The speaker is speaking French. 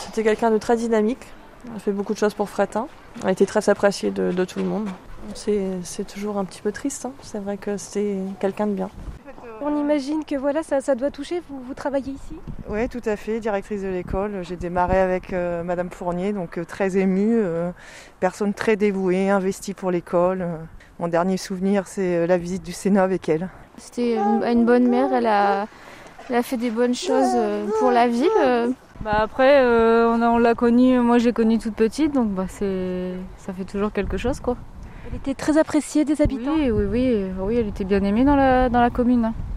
C'était quelqu'un de très dynamique. Elle a fait beaucoup de choses pour Fréthun. Elle a été très appréciée de tout le monde. C'est toujours un petit peu triste. C'est vrai que c'était quelqu'un de bien. On imagine que voilà, ça doit toucher. Vous travaillez ici ? Oui, tout à fait, directrice de l'école. J'ai démarré avec Madame Fournier, donc très émue, personne très dévouée, investie pour l'école. Mon dernier souvenir, c'est la visite du Sénat avec elle. C'était une bonne mère, elle a fait des bonnes choses pour la ville. Après, on l'a connue, moi j'ai connu toute petite, donc ça fait toujours quelque chose, quoi. Elle était très appréciée des habitants. Oui, elle était bien aimée dans la commune.